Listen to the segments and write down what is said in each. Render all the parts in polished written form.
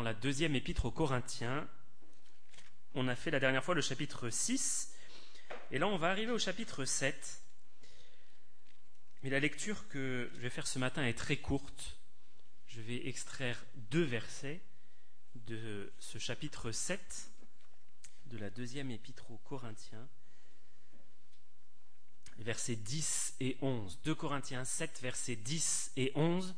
la deuxième épître aux Corinthiens. On a fait la dernière fois le chapitre 6, et là on va arriver au chapitre 7. Mais la lecture que je vais faire ce matin est très courte. Je vais extraire 2 versets de ce chapitre 7 de la deuxième épître aux Corinthiens, versets 10 et 11. 2 Corinthiens 7, versets 10 et 11.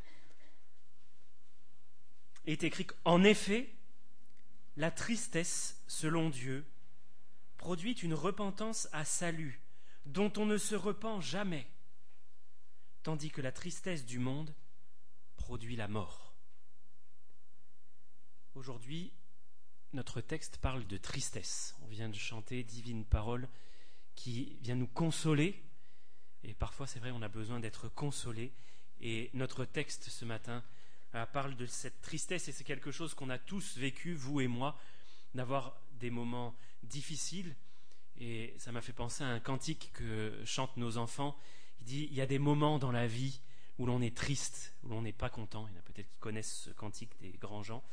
Est écrit qu'en effet, la tristesse, selon Dieu, produit une repentance à salut, dont on ne se repent jamais, tandis que la tristesse du monde produit la mort. Aujourd'hui, notre texte parle de tristesse. On vient de chanter Divine Parole qui vient nous consoler, et parfois c'est vrai, on a besoin d'être consolé, et notre texte ce matin parle de cette tristesse, et c'est quelque chose qu'on a tous vécu, vous et moi, d'avoir des moments difficiles. Et ça m'a fait penser à un cantique que chantent nos enfants. Il dit, il y a des moments dans la vie où l'on est triste, où l'on n'est pas content. Il y en a peut-être qui connaissent ce cantique des grands gens.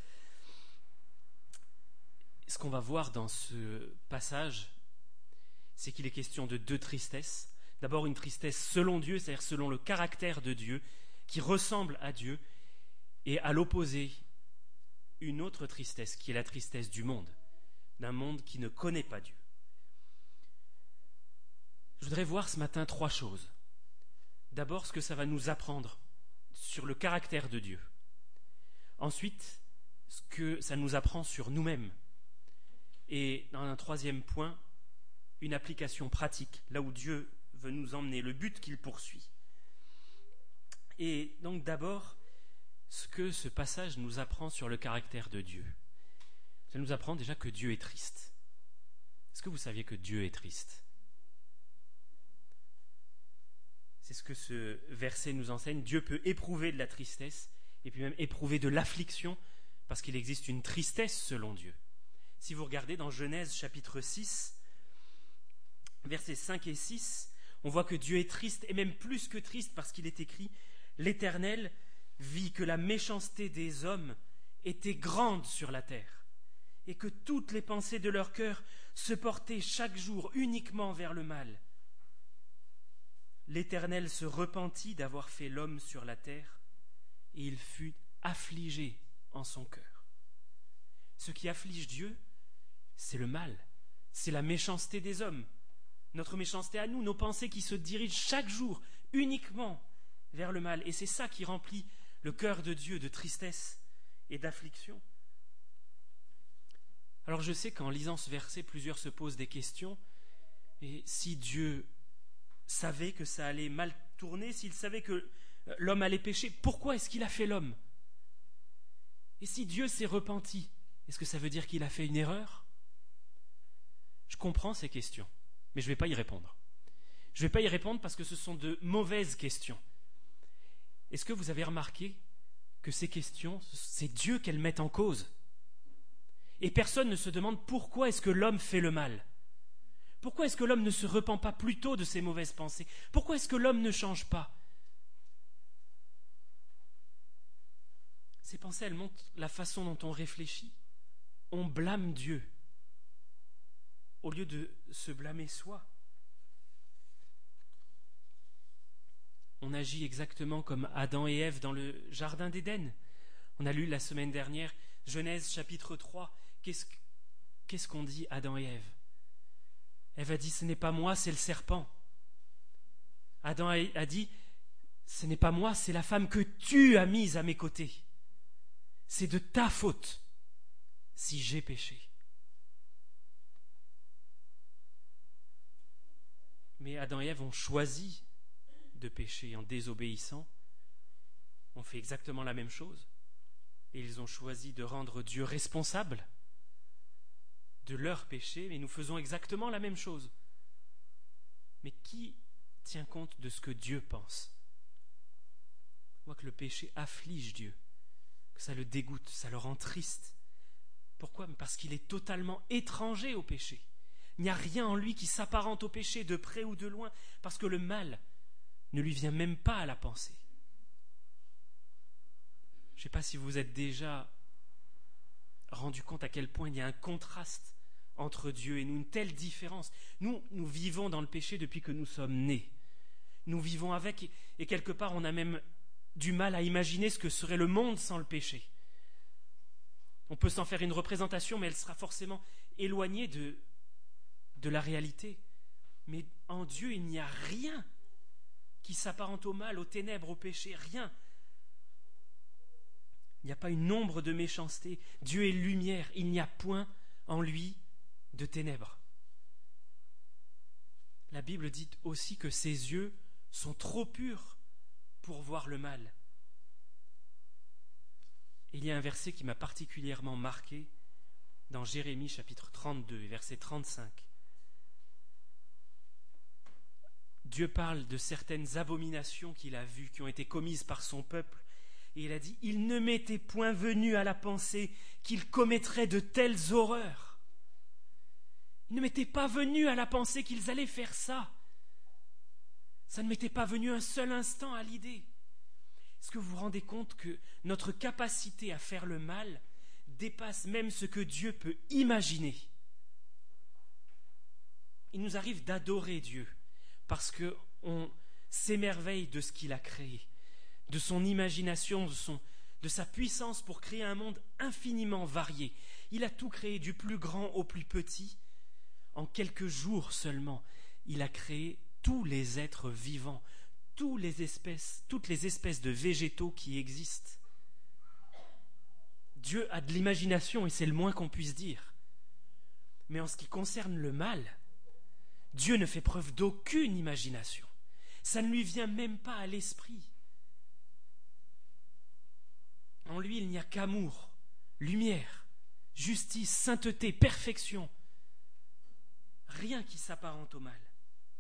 Ce qu'on va voir dans ce passage, c'est qu'il est question de 2 tristesses. D'abord une tristesse selon Dieu, c'est-à-dire selon le caractère de Dieu, qui ressemble à Dieu, et à l'opposé, une autre tristesse, qui est la tristesse du monde, d'un monde qui ne connaît pas Dieu. Je voudrais voir ce matin 3 choses. D'abord, ce que ça va nous apprendre sur le caractère de Dieu. Ensuite, ce que ça nous apprend sur nous-mêmes. Et dans un 3e point, une application pratique, là où Dieu veut nous emmener, le but qu'il poursuit. Et donc d'abord, ce que ce passage nous apprend sur le caractère de Dieu. Ça nous apprend déjà que Dieu est triste. Est-ce que vous saviez que Dieu est triste ? C'est ce que ce verset nous enseigne. Dieu peut éprouver de la tristesse, et puis même éprouver de l'affliction, parce qu'il existe une tristesse selon Dieu. Si vous regardez dans Genèse chapitre 6, versets 5 et 6, on voit que Dieu est triste, et même plus que triste, parce qu'il est écrit « L'Éternel vit que la méchanceté des hommes était grande sur la terre, et que toutes les pensées de leur cœur se portaient chaque jour uniquement vers le mal. L'Éternel se repentit d'avoir fait l'homme sur la terre, et il fut affligé en son cœur. » Ce qui afflige Dieu, c'est le mal, c'est la méchanceté des hommes, notre méchanceté à nous, nos pensées qui se dirigent chaque jour uniquement vers le mal. Et c'est ça qui remplit le cœur de Dieu de tristesse et d'affliction. Alors je sais qu'en lisant ce verset, plusieurs se posent des questions. Et si Dieu savait que ça allait mal tourner, s'il savait que l'homme allait pécher, pourquoi est-ce qu'il a fait l'homme ? Et si Dieu s'est repenti, est-ce que ça veut dire qu'il a fait une erreur ? Je comprends ces questions, mais je ne vais pas y répondre. Je ne vais pas y répondre parce que ce sont de mauvaises questions. Est-ce que vous avez remarqué que ces questions, c'est Dieu qu'elles mettent en cause ? Et personne ne se demande pourquoi est-ce que l'homme fait le mal ? Pourquoi est-ce que l'homme ne se repent pas plutôt de ses mauvaises pensées ? Pourquoi est-ce que l'homme ne change pas ? Ces pensées, elles montrent la façon dont on réfléchit. On blâme Dieu au lieu de se blâmer soi. On agit exactement comme Adam et Ève dans le jardin d'Éden. On a lu la semaine dernière Genèse chapitre 3. Qu'est-ce qu'on dit Adam et Ève ? Ève a dit, ce n'est pas moi, c'est le serpent. Adam a dit, ce n'est pas moi, c'est la femme que tu as mise à mes côtés. C'est de ta faute si j'ai péché. Mais Adam et Ève ont choisi de pécher en désobéissant. On fait exactement la même chose. Et ils ont choisi de rendre Dieu responsable de leur péché, mais nous faisons exactement la même chose. Mais qui tient compte de ce que Dieu pense ? On voit que le péché afflige Dieu, que ça le dégoûte, ça le rend triste. Pourquoi ? Parce qu'il est totalement étranger au péché. Il n'y a rien en lui qui s'apparente au péché, de près ou de loin, parce que le mal ne lui vient même pas à la pensée. Je ne sais pas si vous êtes déjà rendu compte à quel point il y a un contraste entre Dieu et nous, une telle différence. Nous vivons dans le péché depuis que nous sommes nés. Nous vivons avec, et quelque part, on a même du mal à imaginer ce que serait le monde sans le péché. On peut s'en faire une représentation, mais elle sera forcément éloignée de la réalité. Mais en Dieu, il n'y a rien qui s'apparente au mal, aux ténèbres, au péché, rien. Il n'y a pas une ombre de méchanceté. Dieu est lumière, il n'y a point en lui de ténèbres. La Bible dit aussi que ses yeux sont trop purs pour voir le mal. Et il y a un verset qui m'a particulièrement marqué dans Jérémie chapitre 32, verset 35. Dieu parle de certaines abominations qu'il a vues, qui ont été commises par son peuple. Et il a dit, il ne m'était point venu à la pensée qu'il commettrait de telles horreurs. Il ne m'était pas venu à la pensée qu'ils allaient faire ça. Ça ne m'était pas venu un seul instant à l'idée. Est-ce que vous vous rendez compte que notre capacité à faire le mal dépasse même ce que Dieu peut imaginer? Il nous arrive d'adorer Dieu parce qu'on s'émerveille de ce qu'il a créé, de son imagination, de sa puissance pour créer un monde infiniment varié. Il a tout créé du plus grand au plus petit. En quelques jours seulement, il a créé tous les êtres vivants, toutes les espèces de végétaux qui existent. Dieu a de l'imagination et c'est le moins qu'on puisse dire. Mais en ce qui concerne le mal, Dieu ne fait preuve d'aucune imagination. Ça ne lui vient même pas à l'esprit. En lui, il n'y a qu'amour, lumière, justice, sainteté, perfection. Rien qui s'apparente au mal.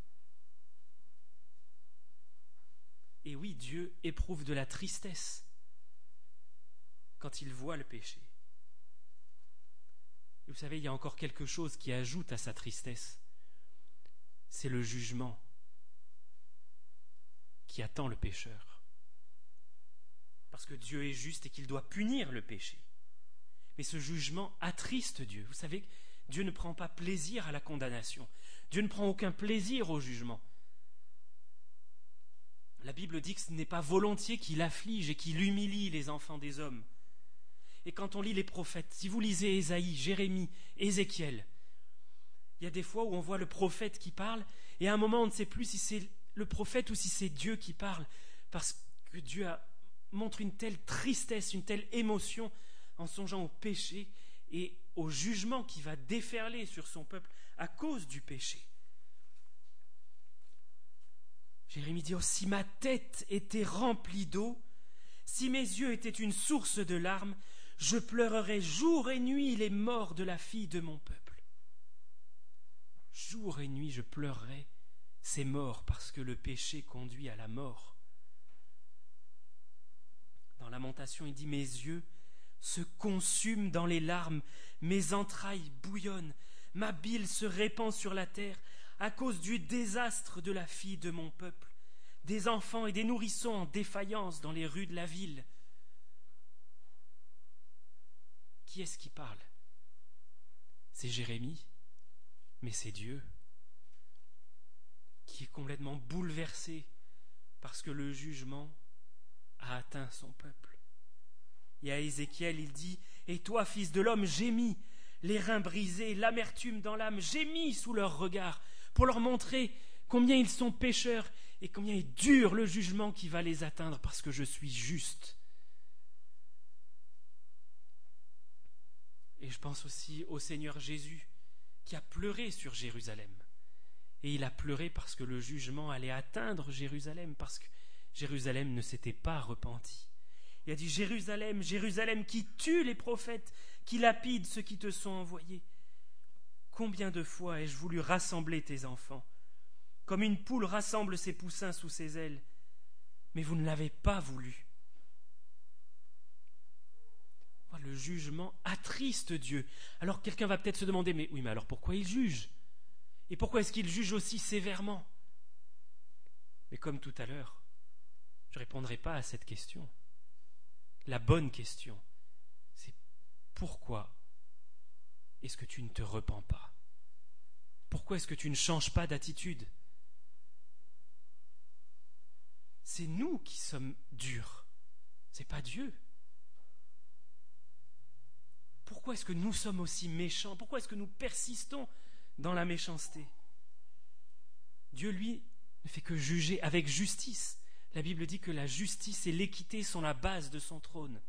Et oui, Dieu éprouve de la tristesse quand il voit le péché. Et vous savez, il y a encore quelque chose qui ajoute à sa tristesse. C'est le jugement qui attend le pécheur. Parce que Dieu est juste et qu'il doit punir le péché. Mais ce jugement attriste Dieu. Vous savez, Dieu ne prend pas plaisir à la condamnation. Dieu ne prend aucun plaisir au jugement. La Bible dit que ce n'est pas volontiers qu'il afflige et qu'il humilie les enfants des hommes. Et quand on lit les prophètes, si vous lisez Ésaïe, Jérémie, Ézéchiel, il y a des fois où on voit le prophète qui parle, et à un moment on ne sait plus si c'est le prophète ou si c'est Dieu qui parle, parce que Dieu montre une telle tristesse, une telle émotion en songeant au péché et au jugement qui va déferler sur son peuple à cause du péché. Jérémie dit, « Oh, si ma tête était remplie d'eau, si mes yeux étaient une source de larmes, je pleurerais jour et nuit les morts de la fille de mon peuple. » Jour et nuit, je pleurerais ces morts parce que le péché conduit à la mort. Dans Lamentation, il dit, « Mes yeux se consument dans les larmes, mes entrailles bouillonnent, ma bile se répand sur la terre, à cause du désastre de la fille de mon peuple, des enfants et des nourrissons en défaillance dans les rues de la ville. » Qui est-ce qui parle? C'est Jérémie, mais c'est Dieu qui est complètement bouleversé parce que le jugement a atteint son peuple. Et à Ézéchiel, il dit, « Et toi, fils de l'homme, gémis, les reins brisés, l'amertume dans l'âme, gémis sous leur regard, pour leur montrer combien ils sont pécheurs et combien est dur le jugement qui va les atteindre parce que je suis juste. » Et je pense aussi au Seigneur Jésus qui a pleuré sur Jérusalem. Et il a pleuré parce que le jugement allait atteindre Jérusalem, parce que Jérusalem ne s'était pas repentie. Il a dit, « Jérusalem, Jérusalem, qui tue les prophètes, qui lapide ceux qui te sont envoyés. Combien de fois ai-je voulu rassembler tes enfants, comme une poule rassemble ses poussins sous ses ailes, mais vous ne l'avez pas voulu. » Le jugement attriste Dieu. Alors quelqu'un va peut-être se demander, mais alors pourquoi il juge? Et pourquoi est-ce qu'il juge aussi sévèrement? Mais comme tout à l'heure, je ne répondrai pas à cette question. La bonne question, c'est pourquoi est-ce que tu ne te repens pas? Pourquoi est-ce que tu ne changes pas d'attitude? C'est nous qui sommes durs, c'est pas Dieu. Pourquoi est-ce que nous sommes aussi méchants? Pourquoi est-ce que nous persistons dans la méchanceté? Dieu, lui, ne fait que juger avec justice. La Bible dit que la justice et l'équité sont la base de son trône.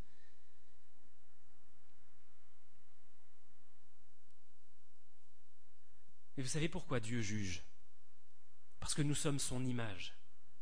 Et vous savez pourquoi Dieu juge? Parce que nous sommes son image.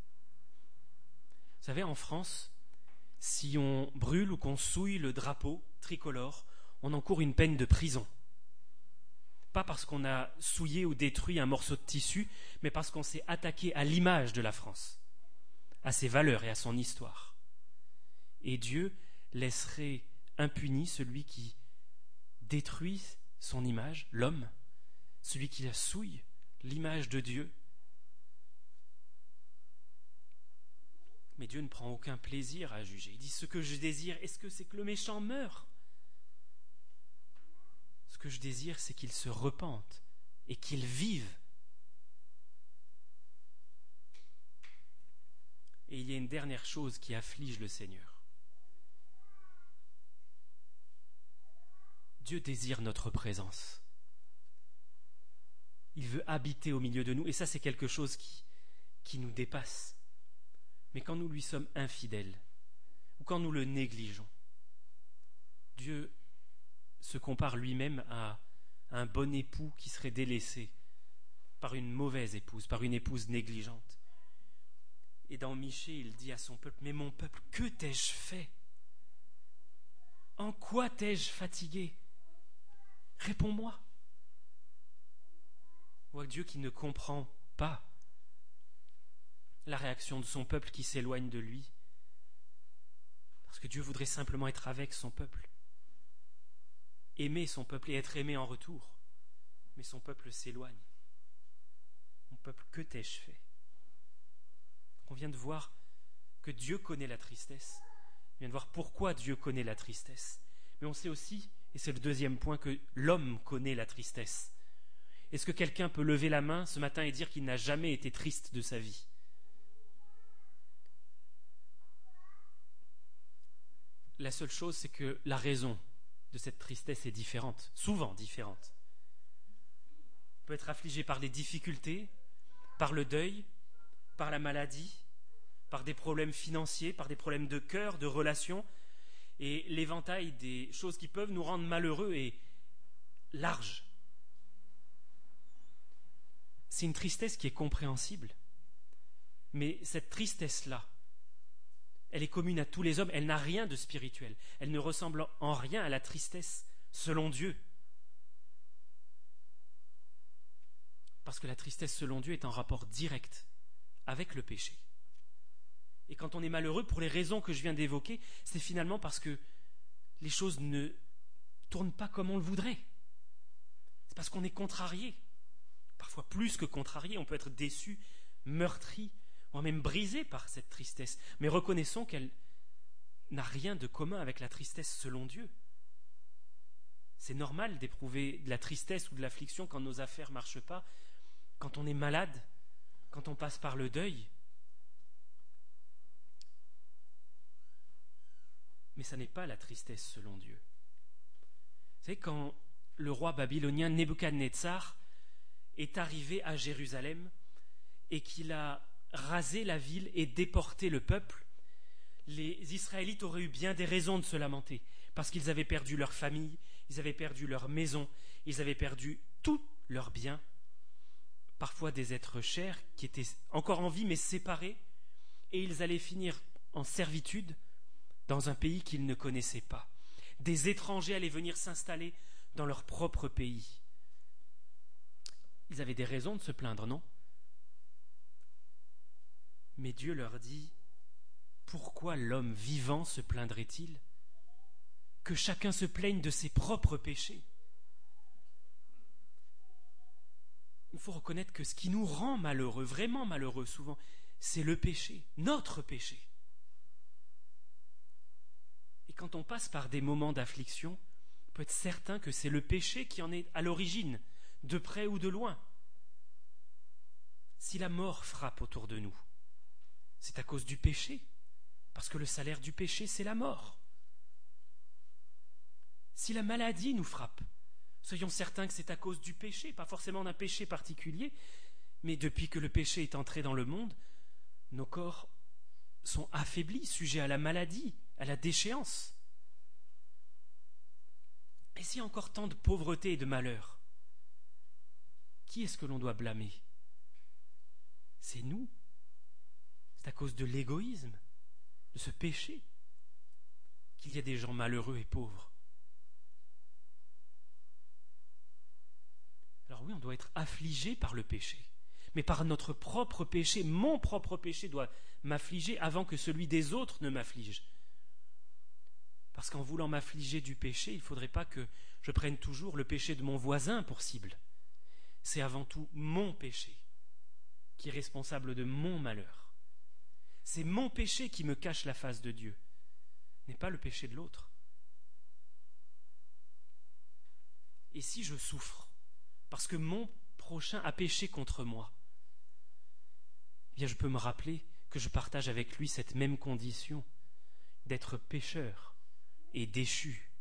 Vous savez, en France, si on brûle ou qu'on souille le drapeau tricolore, on encourt une peine de prison. Pas parce qu'on a souillé ou détruit un morceau de tissu, mais parce qu'on s'est attaqué à l'image de la France, à ses valeurs et à son histoire. Et Dieu laisserait impuni celui qui détruit son image, l'homme, celui qui la souille, l'image de Dieu. Mais Dieu ne prend aucun plaisir à juger. Il dit, ce que je désire, est-ce que c'est que le méchant meure? Ce que je désire, c'est qu'il se repente et qu'il vive. Et il y a une dernière chose qui afflige le Seigneur. Dieu désire notre présence. Il veut habiter au milieu de nous, et ça c'est quelque chose qui nous dépasse. Mais quand nous lui sommes infidèles, ou quand nous le négligeons, Dieu se compare lui-même à un bon époux qui serait délaissé par une mauvaise épouse, par une épouse négligente. Et dans Michée, il dit à son peuple, « Mais mon peuple, que t'ai-je fait? En quoi t'ai-je fatigué? Réponds-moi. » On voit Dieu qui ne comprend pas la réaction de son peuple qui s'éloigne de lui. Parce que Dieu voudrait simplement être avec son peuple. Aimer son peuple et être aimé en retour. Mais son peuple s'éloigne. Mon peuple, que t'ai-je fait? On vient de voir que Dieu connaît la tristesse. On vient de voir pourquoi Dieu connaît la tristesse. Mais on sait aussi, et c'est le deuxième point, que l'homme connaît la tristesse. Est-ce que quelqu'un peut lever la main ce matin et dire qu'il n'a jamais été triste de sa vie? La seule chose, c'est que la raison de cette tristesse est différente, souvent différente. On peut être affligé par les difficultés, par le deuil, par la maladie, par des problèmes financiers, par des problèmes de cœur, de relations, et l'éventail des choses qui peuvent nous rendre malheureux est large. C'est une tristesse qui est compréhensible, mais cette tristesse-là, elle est commune à tous les hommes, elle n'a rien de spirituel, elle ne ressemble en rien à la tristesse selon Dieu. Parce que la tristesse selon Dieu est en rapport direct avec le péché. Et quand on est malheureux, pour les raisons que je viens d'évoquer, c'est finalement parce que les choses ne tournent pas comme on le voudrait. C'est parce qu'on est contrarié. Parfois plus que contrarié, on peut être déçu, meurtri, voire même brisé par cette tristesse. Mais reconnaissons qu'elle n'a rien de commun avec la tristesse selon Dieu. C'est normal d'éprouver de la tristesse ou de l'affliction quand nos affaires ne marchent pas, quand on est malade, quand on passe par le deuil. Mais ça n'est pas la tristesse selon Dieu. Vous savez, quand le roi babylonien Nebuchadnezzar est arrivé à Jérusalem et qu'il a rasé la ville et déporté le peuple, les Israélites auraient eu bien des raisons de se lamenter, parce qu'ils avaient perdu leur famille, ils avaient perdu leur maison, ils avaient perdu tous leurs biens, parfois des êtres chers qui étaient encore en vie mais séparés, et ils allaient finir en servitude dans un pays qu'ils ne connaissaient pas. Des étrangers allaient venir s'installer dans leur propre pays. Ils avaient des raisons de se plaindre, non? Mais Dieu leur dit, pourquoi l'homme vivant se plaindrait-il? Que chacun se plaigne de ses propres péchés. Il faut reconnaître que ce qui nous rend malheureux, vraiment malheureux souvent, c'est le péché, notre péché. Et quand on passe par des moments d'affliction, peut être certain que c'est le péché qui en est à l'origine, de près ou de loin. Si la mort frappe autour de nous, c'est à cause du péché, parce que le salaire du péché, c'est la mort. Si la maladie nous frappe, soyons certains que c'est à cause du péché, pas forcément d'un péché particulier, mais depuis que le péché est entré dans le monde, nos corps sont affaiblis, sujets à la maladie, à la déchéance. Et s'il y a encore tant de pauvreté et de malheur, qui est-ce que l'on doit blâmer? C'est nous. C'est à cause de l'égoïsme, de ce péché, qu'il y a des gens malheureux et pauvres. Alors oui, on doit être affligé par le péché, mais par notre propre péché. Mon propre péché doit m'affliger avant que celui des autres ne m'afflige. Parce qu'en voulant m'affliger du péché, il ne faudrait pas que je prenne toujours le péché de mon voisin pour cible. C'est avant tout mon péché qui est responsable de mon malheur. C'est mon péché qui me cache la face de Dieu, n'est pas le péché de l'autre. Et si je souffre parce que mon prochain a péché contre moi, eh bien je peux me rappeler que je partage avec lui cette même condition d'être pécheur et déchu.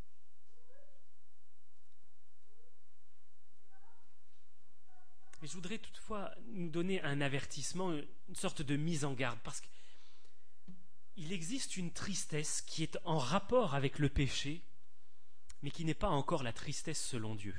Mais je voudrais toutefois nous donner un avertissement, une sorte de mise en garde, parce qu'il existe une tristesse qui est en rapport avec le péché, mais qui n'est pas encore la tristesse selon Dieu.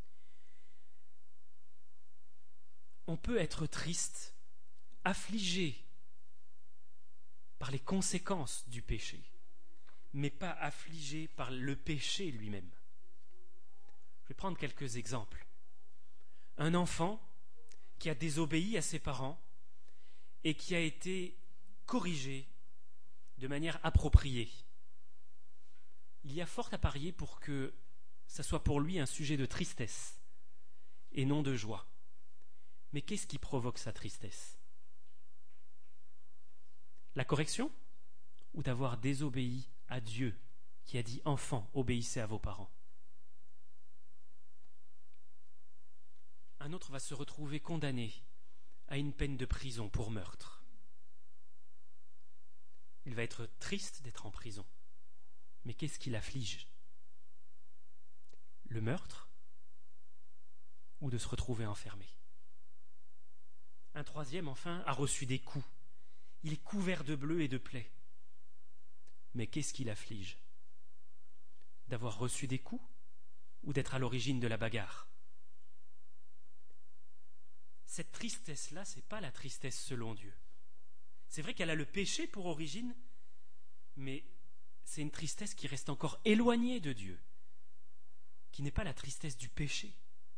On peut être triste, affligé par les conséquences du péché, mais pas affligé par le péché lui-même. Je vais prendre quelques exemples. Un enfant qui a désobéi à ses parents et qui a été corrigé de manière appropriée. Il y a fort à parier pour que ça soit pour lui un sujet de tristesse et non de joie. Mais qu'est-ce qui provoque sa tristesse? La correction ou d'avoir désobéi à Dieu qui a dit « Enfants, obéissez à vos parents ». Un autre va se retrouver condamné à une peine de prison pour meurtre. Il va être triste d'être en prison. Mais qu'est-ce qui l'afflige? Le meurtre ou de se retrouver enfermé? Un troisième, enfin, a reçu des coups. Il est couvert de bleu et de plaies. Mais qu'est-ce qui l'afflige? D'avoir reçu des coups ou d'être à l'origine de la bagarre? Cette tristesse-là, ce n'est pas la tristesse selon Dieu. C'est vrai qu'elle a le péché pour origine, mais c'est une tristesse qui reste encore éloignée de Dieu, qui n'est pas la tristesse du péché.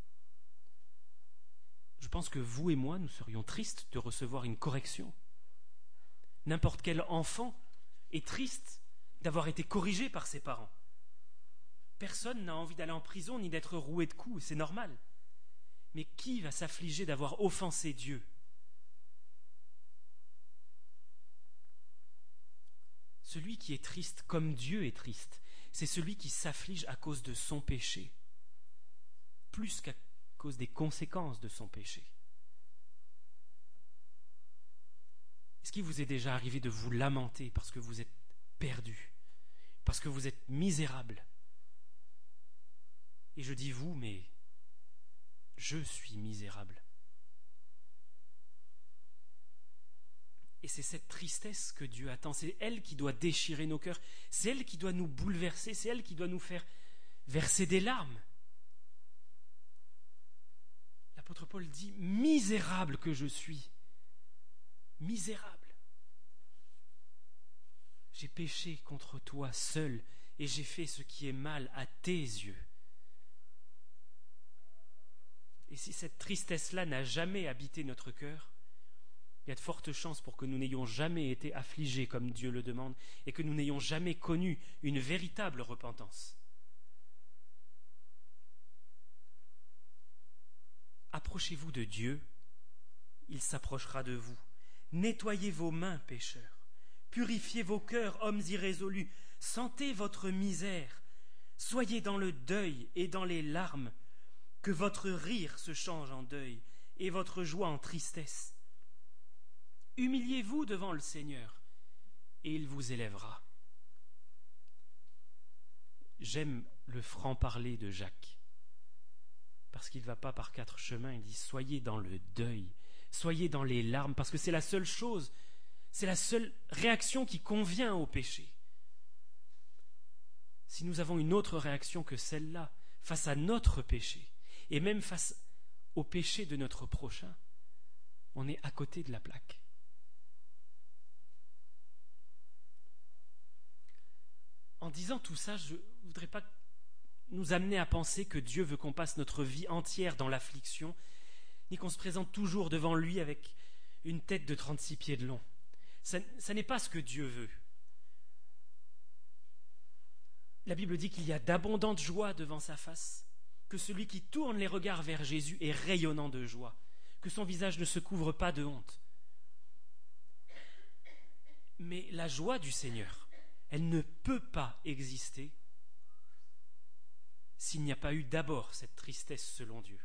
Je pense que vous et moi, nous serions tristes de recevoir une correction. N'importe quel enfant est triste d'avoir été corrigé par ses parents. Personne n'a envie d'aller en prison ni d'être roué de coups, c'est normal. Mais qui va s'affliger d'avoir offensé Dieu? Celui qui est triste comme Dieu est triste, c'est celui qui s'afflige à cause de son péché, plus qu'à cause des conséquences de son péché. Est-ce qu'il vous est déjà arrivé de vous lamenter parce que vous êtes perdu, parce que vous êtes misérable? Et je dis vous, mais je suis misérable. Et c'est cette tristesse que Dieu attend, c'est elle qui doit déchirer nos cœurs, c'est elle qui doit nous bouleverser, c'est elle qui doit nous faire verser des larmes. L'apôtre Paul dit « Misérable que je suis, misérable. J'ai péché contre toi seul et j'ai fait ce qui est mal à tes yeux. » Et si cette tristesse-là n'a jamais habité notre cœur, il y a de fortes chances pour que nous n'ayons jamais été affligés comme Dieu le demande et que nous n'ayons jamais connu une véritable repentance. Approchez-vous de Dieu, il s'approchera de vous. Nettoyez vos mains, pécheurs. Purifiez vos cœurs, hommes irrésolus. Sentez votre misère. Soyez dans le deuil et dans les larmes, que votre rire se change en deuil et votre joie en tristesse. Humiliez-vous devant le Seigneur, et il vous élèvera. J'aime le franc-parler de Jacques, parce qu'il ne va pas par 4 chemins, il dit soyez dans le deuil, soyez dans les larmes, parce que c'est la seule chose, c'est la seule réaction qui convient au péché. Si nous avons une autre réaction que celle-là, face à notre péché, et même face au péché de notre prochain, on est à côté de la plaque. En disant tout ça, je ne voudrais pas nous amener à penser que Dieu veut qu'on passe notre vie entière dans l'affliction, ni qu'on se présente toujours devant lui avec une tête de 36 pieds de long. Ça n'est pas ce que Dieu veut. La Bible dit qu'il y a d'abondantes joies devant sa face, que celui qui tourne les regards vers Jésus est rayonnant de joie, que son visage ne se couvre pas de honte. Mais la joie du Seigneur, elle ne peut pas exister s'il n'y a pas eu d'abord cette tristesse selon Dieu.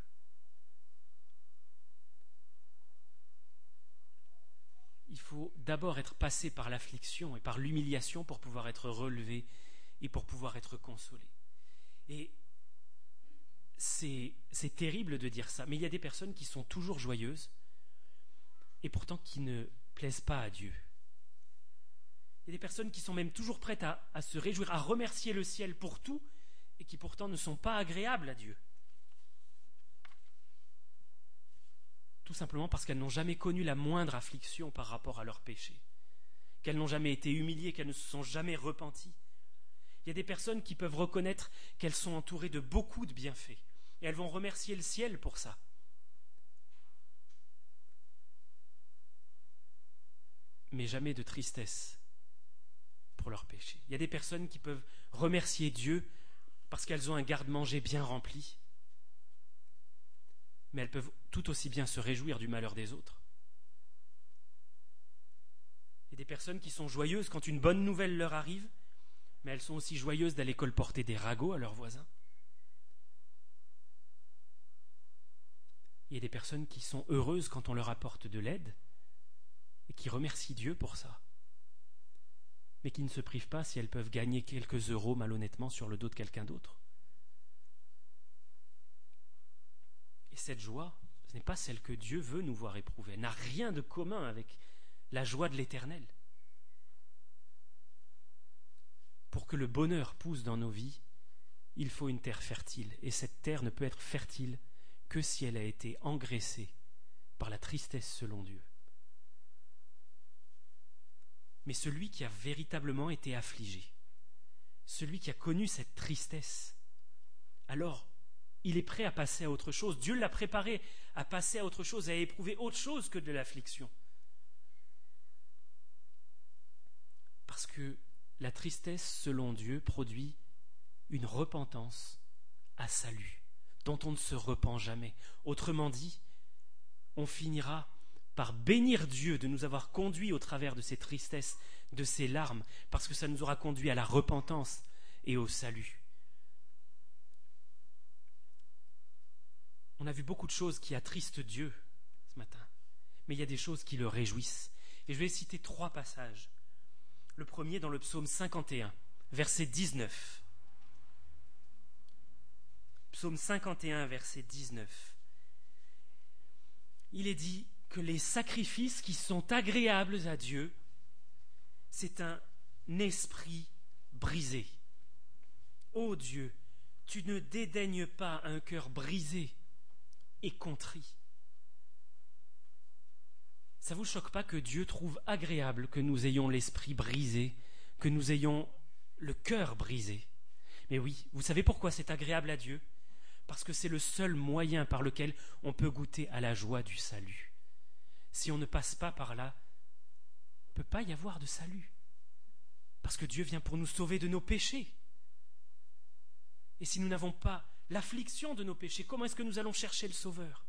Il faut d'abord être passé par l'affliction et par l'humiliation pour pouvoir être relevé et pour pouvoir être consolé. Et c'est terrible de dire ça, mais il y a des personnes qui sont toujours joyeuses et pourtant qui ne plaisent pas à Dieu. Il y a des personnes qui sont même toujours prêtes à se réjouir, à remercier le ciel pour tout et qui pourtant ne sont pas agréables à Dieu. Tout simplement parce qu'elles n'ont jamais connu la moindre affliction par rapport à leur péché, qu'elles n'ont jamais été humiliées, qu'elles ne se sont jamais repenties. Il y a des personnes qui peuvent reconnaître qu'elles sont entourées de beaucoup de bienfaits et elles vont remercier le ciel pour ça. Mais jamais de tristesse pour leur péché. Il y a des personnes qui peuvent remercier Dieu parce qu'elles ont un garde-manger bien rempli, mais elles peuvent tout aussi bien se réjouir du malheur des autres. Il y a des personnes qui sont joyeuses quand une bonne nouvelle leur arrive, mais elles sont aussi joyeuses d'aller colporter des ragots à leurs voisins. Il y a des personnes qui sont heureuses quand on leur apporte de l'aide et qui remercient Dieu pour ça, mais qui ne se privent pas si elles peuvent gagner quelques euros malhonnêtement sur le dos de quelqu'un d'autre. Et cette joie, ce n'est pas celle que Dieu veut nous voir éprouver. Elle n'a rien de commun avec la joie de l'Éternel. Pour que le bonheur pousse dans nos vies, il faut une terre fertile. Et cette terre ne peut être fertile que si elle a été engraissée par la tristesse selon Dieu. Mais celui qui a véritablement été affligé, celui qui a connu cette tristesse, alors il est prêt à passer à autre chose. Dieu l'a préparé à passer à autre chose, à éprouver autre chose que de l'affliction. Parce que la tristesse, selon Dieu, produit une repentance à salut, dont on ne se repent jamais. Autrement dit, on finira par bénir Dieu de nous avoir conduits au travers de ces tristesses, de ces larmes, parce que ça nous aura conduits à la repentance et au salut. On a vu beaucoup de choses qui attristent Dieu ce matin, mais il y a des choses qui le réjouissent. Et je vais citer 3 passages. Le premier dans le psaume 51, verset 19. Psaume 51, verset 19. Il est dit que les sacrifices qui sont agréables à Dieu, c'est un esprit brisé. Ô Dieu, tu ne dédaignes pas un cœur brisé et contrit. Ça ne vous choque pas que Dieu trouve agréable que nous ayons l'esprit brisé, que nous ayons le cœur brisé? Mais oui, vous savez pourquoi c'est agréable à Dieu? Parce que c'est le seul moyen par lequel on peut goûter à la joie du salut. Si on ne passe pas par là, il ne peut pas y avoir de salut. Parce que Dieu vient pour nous sauver de nos péchés. Et si nous n'avons pas l'affliction de nos péchés, comment est-ce que nous allons chercher le Sauveur?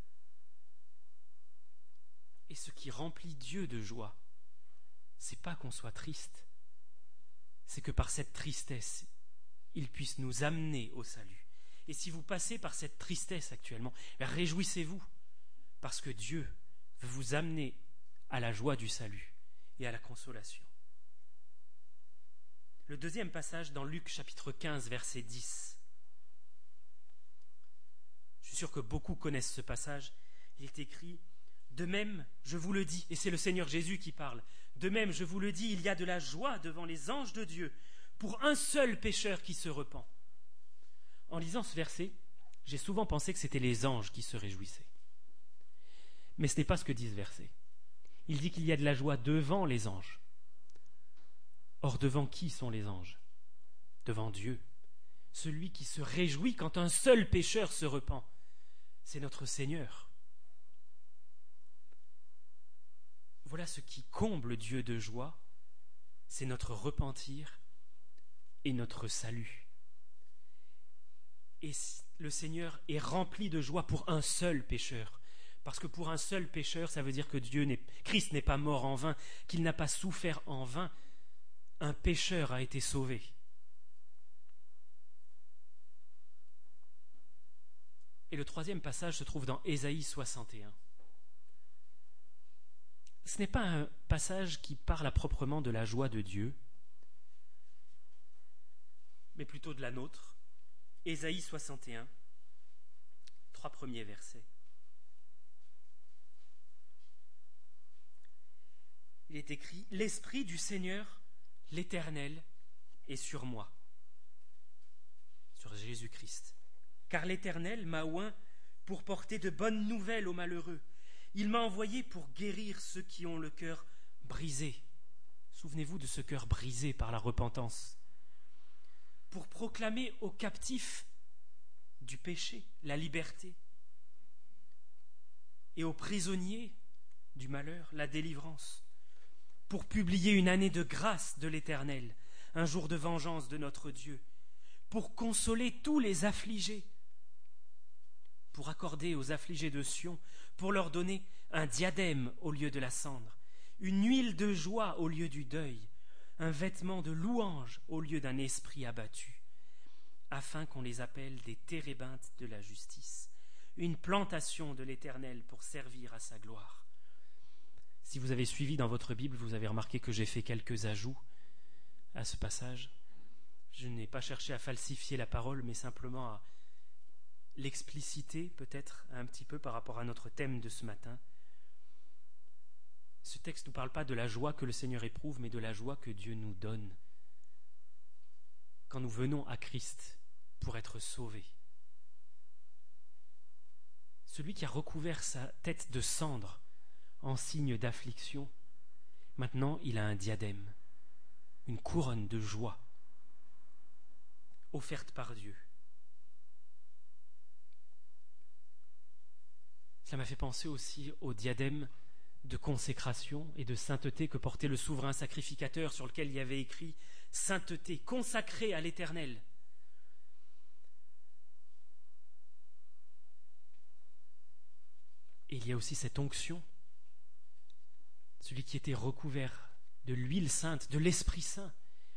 Et ce qui remplit Dieu de joie, c'est pas qu'on soit triste, c'est que par cette tristesse, il puisse nous amener au salut. Et si vous passez par cette tristesse actuellement, réjouissez-vous, parce que Dieu veut vous amener à la joie du salut et à la consolation. Le deuxième passage dans Luc chapitre 15, verset 10. Je suis sûr que beaucoup connaissent ce passage. Il est écrit « De même, je vous le dis », et c'est le Seigneur Jésus qui parle, « De même, je vous le dis, il y a de la joie devant les anges de Dieu pour un seul pécheur qui se repent. » En lisant ce verset, j'ai souvent pensé que c'était les anges qui se réjouissaient. Mais ce n'est pas ce que dit ce verset. Il dit qu'il y a de la joie devant les anges. Or, devant qui sont les anges? Devant Dieu. Celui qui se réjouit quand un seul pécheur se repent, c'est notre Seigneur. Voilà ce qui comble Dieu de joie, c'est notre repentir et notre salut. Et le Seigneur est rempli de joie pour un seul pécheur. Parce que pour un seul pécheur, ça veut dire que Christ n'est pas mort en vain, qu'il n'a pas souffert en vain. Un pécheur a été sauvé. Et le troisième passage se trouve dans Ésaïe 61. Ce n'est pas un passage qui parle à proprement de la joie de Dieu, mais plutôt de la nôtre. Ésaïe 61, 3 premiers versets. Il est écrit « L'Esprit du Seigneur, l'Éternel, est sur moi », sur Jésus-Christ. « Car l'Éternel m'a oint pour porter de bonnes nouvelles aux malheureux. Il m'a envoyé pour guérir ceux qui ont le cœur brisé. » Souvenez-vous de ce cœur brisé par la repentance. « Pour proclamer aux captifs du péché la liberté et aux prisonniers du malheur la délivrance. Pour publier une année de grâce de l'Éternel, un jour de vengeance de notre Dieu, pour consoler tous les affligés, pour accorder aux affligés de Sion, pour leur donner un diadème au lieu de la cendre, une huile de joie au lieu du deuil, un vêtement de louange au lieu d'un esprit abattu, afin qu'on les appelle des térébintes de la justice, une plantation de l'Éternel pour servir à sa gloire. Si vous avez suivi dans votre Bible, vous avez remarqué que j'ai fait quelques ajouts à ce passage. Je n'ai pas cherché à falsifier la parole, mais simplement à l'expliciter peut-être un petit peu par rapport à notre thème de ce matin. Ce texte ne parle pas de la joie que le Seigneur éprouve, mais de la joie que Dieu nous donne quand nous venons à Christ pour être sauvés. Celui qui a recouvert sa tête de cendre en signe d'affliction, maintenant il a un diadème, une couronne de joie offerte par Dieu. Cela m'a fait penser aussi au diadème de consécration et de sainteté que portait le souverain sacrificateur, sur lequel il y avait écrit « Sainteté, consacrée à l'Éternel ». Et il y a aussi cette onction, celui qui était recouvert de l'huile sainte, de l'Esprit Saint.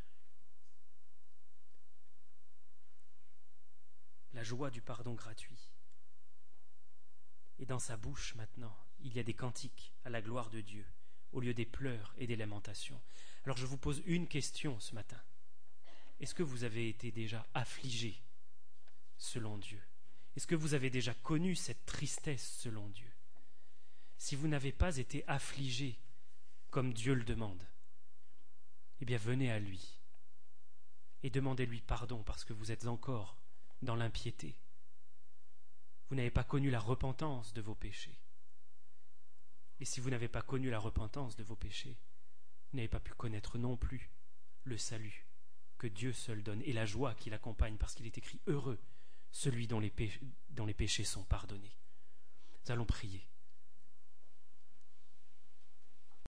La joie du pardon gratuit. Et dans sa bouche, maintenant, il y a des cantiques à la gloire de Dieu, au lieu des pleurs et des lamentations. Alors je vous pose une question ce matin. Est-ce que vous avez été déjà affligé selon Dieu? Est-ce que vous avez déjà connu cette tristesse selon Dieu? Si vous n'avez pas été affligé comme Dieu le demande, eh bien venez à lui et demandez-lui pardon parce que vous êtes encore dans l'impiété. Vous n'avez pas connu la repentance de vos péchés. Et si vous n'avez pas connu la repentance de vos péchés, vous n'avez pas pu connaître non plus le salut que Dieu seul donne et la joie qui l'accompagne, parce qu'il est écrit « Heureux celui dont les péchés sont pardonnés ». Nous allons prier.